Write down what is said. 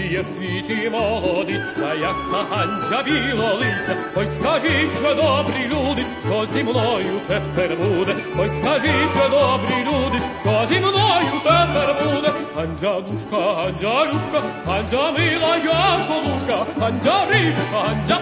Є в світі молодиця, як та Ганця білолиця. Ой, скажіть, що добрі люди, що зі мною тепер буде. Ой, скажіть, що добрі люди, що зі мною тепер буде. Ганця душка, Ганця любка, Ганця мила, як голубка, Ганця рибка, Ганця